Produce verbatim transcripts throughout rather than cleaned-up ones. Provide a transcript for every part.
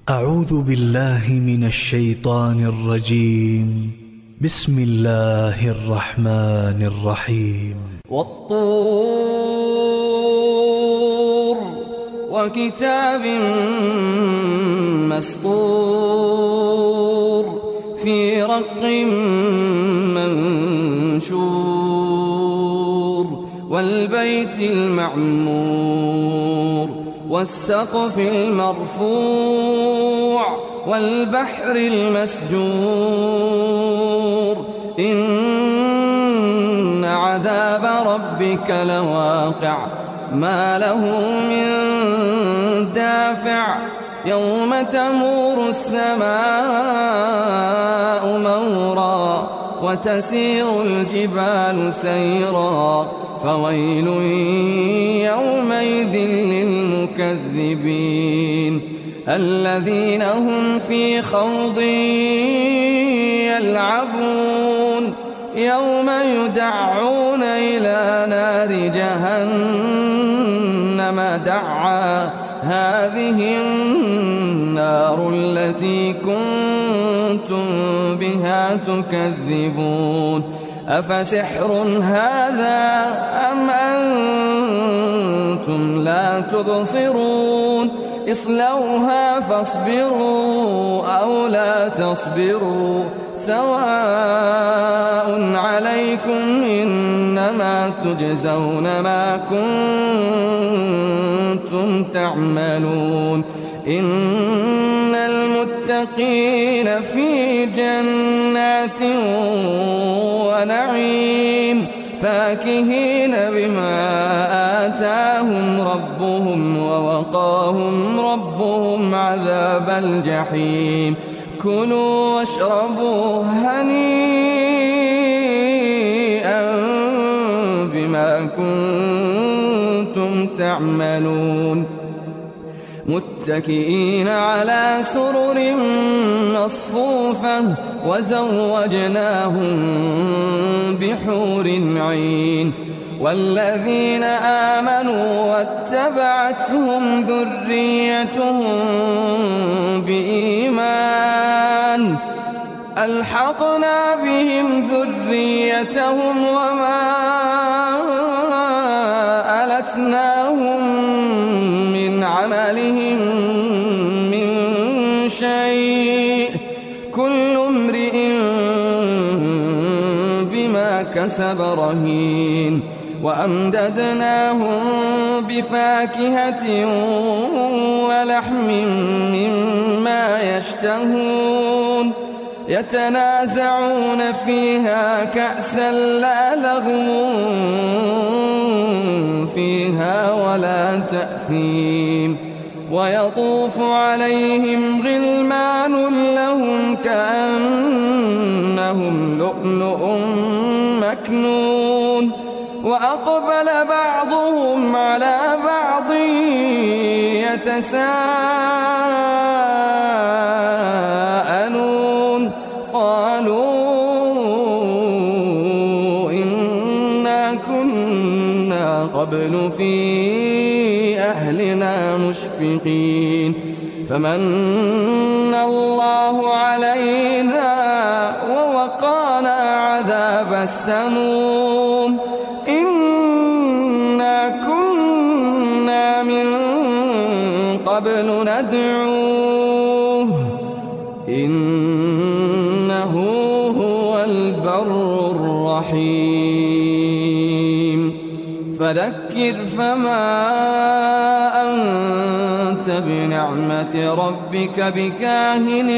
أعوذ بالله من الشيطان الرجيم. بسم الله الرحمن الرحيم. والطور وكتاب مسطور في رق منشور والبيت المعمور والسقف المرفوع والبحر المسجور إن عذاب ربك لواقع ما له من دافع يوم تمور السماء مورا وتسير الجبال سيرا فويل يومئذ للمكذبين الذين هم في خوض يلعبون يوم يدعون إلى نار جهنم دعا هذه النار التي كنتم بها تكذبون أفسحر هذا أم أنتم لا تبصرون اصلوها فاصبروا أو لا تصبروا سواء عليكم إنما تجزون ما كنتم تعملون إن المتقين في جنات ونعيم فاكهين بما آتاهم ربهم ووقاهم ربهم عذاب الجحيم كلوا واشربوا هنيئا بما كنتم تعملون متكئين على سرر مصفوفة وزوجناهم بحور عين والذين آمنوا واتبعتهم ذريتهم بإيمان ألحقنا بهم ذريتهم وما ألتناهم من عملهم من شيء كل امرئ بما كسب رهين وأمددناهم بفاكهة ولحم مما يشتهون يتنازعون فيها كأسا لا لغو فيها ولا تأثيم ويطوف عليهم غلمان لهم كأنهم لؤلؤ مكنون وأقبل بعضهم على بعض يتساءلون قالوا إنا كنا قبل في أهلنا مشفقين فمن الله علينا ووقانا عذاب السموم إنا كنا من قبل ندعوه إنه هو البر الرحيم فذكر فما أنت بنعمة ربك بكاهن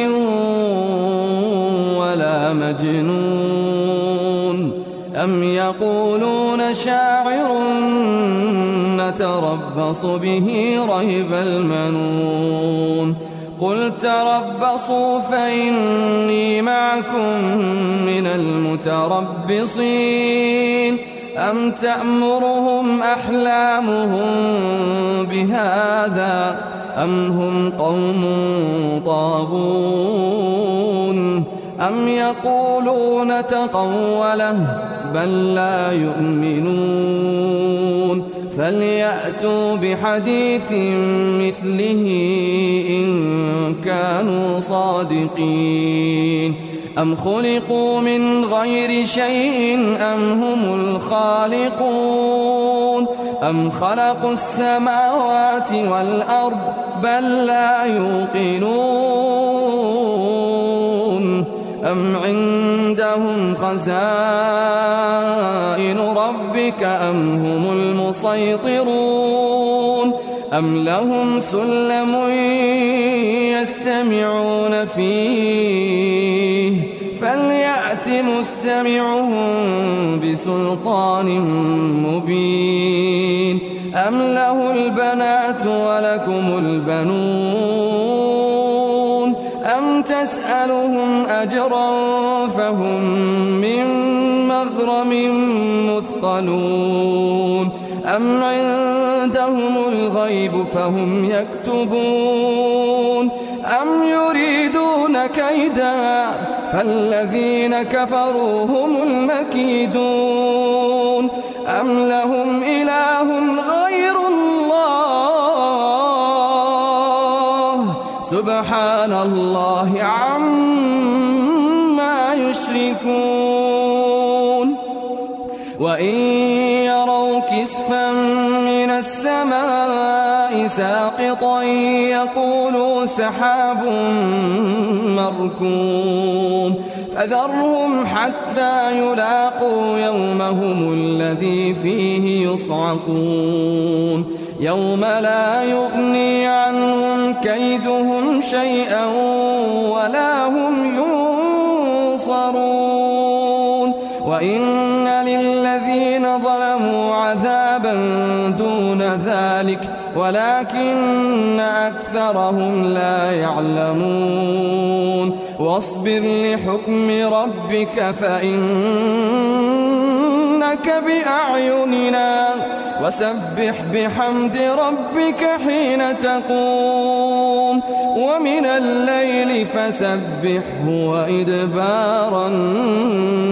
ولا مجنون أم يقولون شاعر نتربص به ريب المنون قل تربصوا فإني معكم من المتربصين أم تأمرهم أحلامهم بهذا أم هم قوم طاغون أم يقولون تقوله بل لا يؤمنون فليأتوا بحديث مثله إن كانوا صادقين أم خلقوا من غير شيء أم هم الخالقون أم خلقوا السماوات والأرض بل لا يوقنون أم عندهم خزائن ربك أم هم المسيطرون أم لهم سلم يستمعون فيه فليأت مستمعهم بسلطان مبين أم له البنات ولكم البنون أم تسألهم أجرا فهم من مغرم مثقلون أم عندهم الغيب فهم يكتبون أم يريدون كيدا فالذين كفروا هم المكيدون أم لهم إله غير الله سبحان الله عما يشركون وإن يروا كسفا من السماء ساقطا يقولوا سحاب مركوم فذرهم حتى يلاقوا يومهم الذي فيه يصعقون يوم لا يغني عنهم كيدهم شيئا ولا هم ينصرون وإن للذين ظلموا عذابا دون ذلك ولكن أكثرهم لا يعلمون واصبر لحكم ربك فإنك بأعيننا وسبح بحمد ربك حين تقوم ومن الليل فسبحه وإدبار النجوم